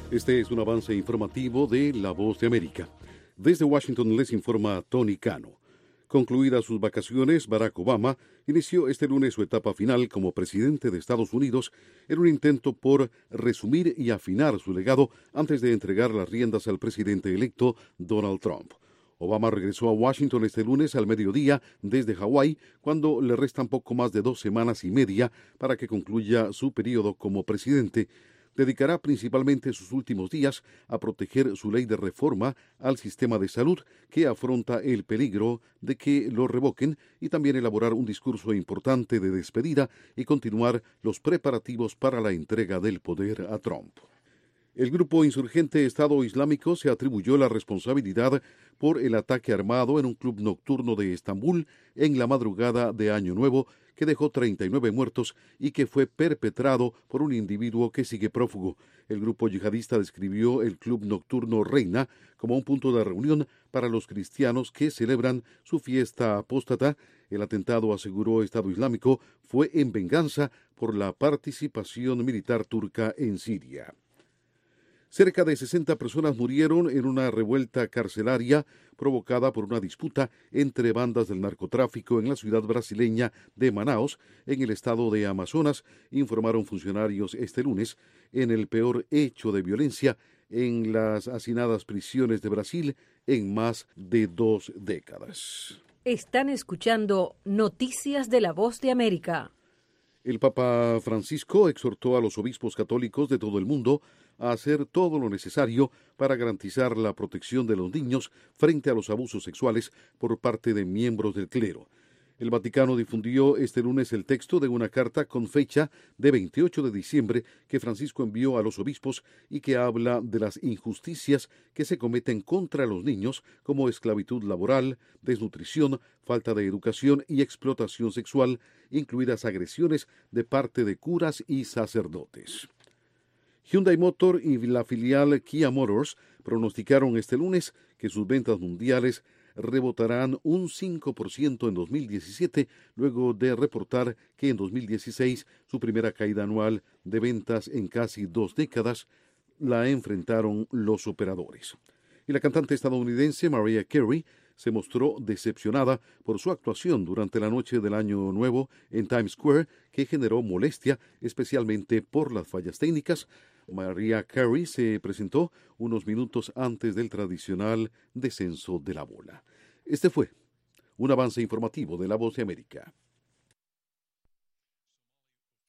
Este es un avance informativo de La Voz de América. Desde Washington les informa Tony Cano. Concluidas sus vacaciones, Barack Obama inició este lunes su etapa final como presidente de Estados Unidos en un intento por resumir y afinar su legado antes de entregar las riendas al presidente electo Donald Trump. Obama regresó a Washington este lunes al mediodía desde Hawái, cuando le restan poco más de 2 semanas y media para que concluya su periodo como presidente. Dedicará principalmente sus últimos días a proteger su ley de reforma al sistema de salud, que afronta el peligro de que lo revoquen, y también elaborar un discurso importante de despedida y continuar los preparativos para la entrega del poder a Trump. El grupo insurgente Estado Islámico se atribuyó la responsabilidad por el ataque armado en un club nocturno de Estambul en la madrugada de Año Nuevo, que dejó 39 muertos y que fue perpetrado por un individuo que sigue prófugo. El grupo yihadista describió el club nocturno Reina como un punto de reunión para los cristianos que celebran su fiesta apóstata. El atentado, aseguró Estado Islámico, fue en venganza por la participación militar turca en Siria. Cerca de 60 personas murieron en una revuelta carcelaria provocada por una disputa entre bandas del narcotráfico en la ciudad brasileña de Manaus, en el estado de Amazonas, informaron funcionarios este lunes, en el peor hecho de violencia en las hacinadas prisiones de Brasil en más de 2 décadas. Están escuchando Noticias de la Voz de América. El Papa Francisco exhortó a los obispos católicos de todo el mundo a hacer todo lo necesario para garantizar la protección de los niños frente a los abusos sexuales por parte de miembros del clero. El Vaticano difundió este lunes el texto de una carta con fecha de 28 de diciembre que Francisco envió a los obispos y que habla de las injusticias que se cometen contra los niños, como esclavitud laboral, desnutrición, falta de educación y explotación sexual, incluidas agresiones de parte de curas y sacerdotes. Hyundai Motor y la filial Kia Motors pronosticaron este lunes que sus ventas mundiales rebotarán un 5% en 2017, luego de reportar que en 2016, su primera caída anual de ventas en casi 2 décadas, la enfrentaron los operadores. Y la cantante estadounidense Mariah Carey se mostró decepcionada por su actuación durante la noche del Año Nuevo en Times Square, que generó molestia, especialmente por las fallas técnicas. Mariah Carey se presentó unos minutos antes del tradicional descenso de la bola. Este fue un avance informativo de La Voz de América.